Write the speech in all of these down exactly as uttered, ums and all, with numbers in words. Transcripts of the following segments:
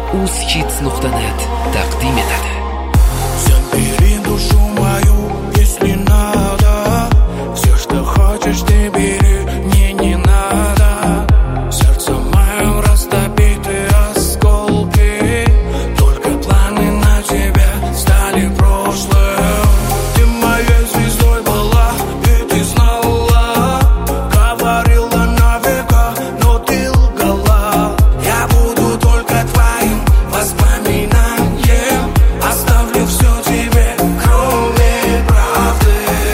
uzyhits nuqta net taqdim etadi. Sen beri душу мою, если надо. Все, что хочешь, ты бери, мне не надо. Сердце моем растопиты осколки. Только планы на тебя стали прошлым. Ты моей звездой была, и ты знала. Говорила на века, но ты лгала. Я буду только твоим воспоминанием. Оставлю все тебе, кроме правды.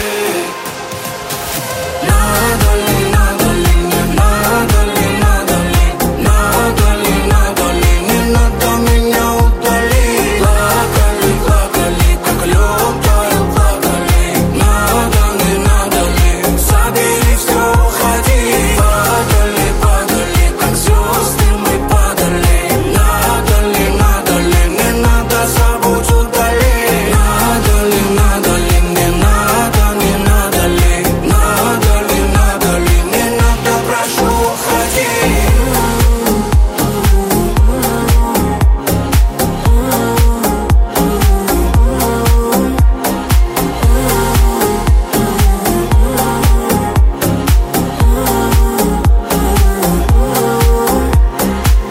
Надо ли, надо ли, не надо ли, надо ли, надо ли, надо ли, не надо меня удалить. Плакали, плакали, как лед таял, плакали. Надо, не надо ли, забери все, уходи. Падали, падали, как звезды мы падали. Надо ли, надо ли, не надо, забудь, удали. Надо ли, надо ли, не надо, не надо ли. Надо ли, надо ли, не надо, прошу, уходи.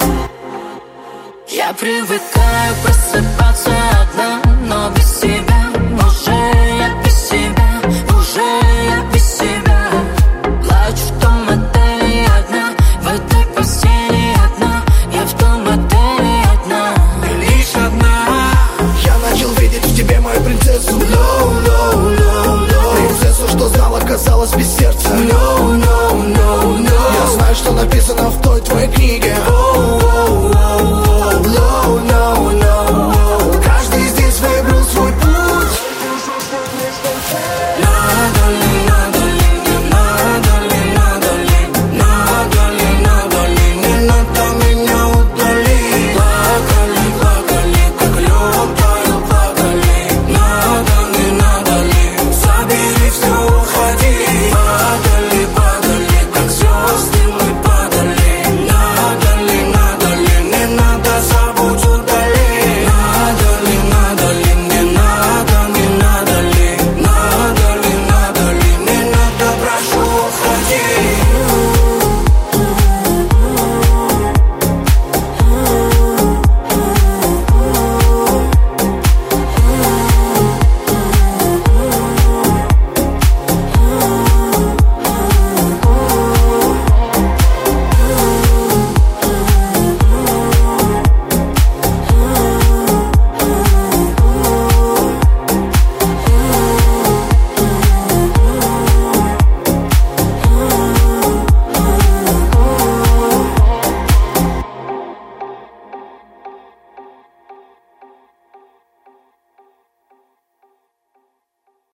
Я привыкаю просыпаться одна, но без тебя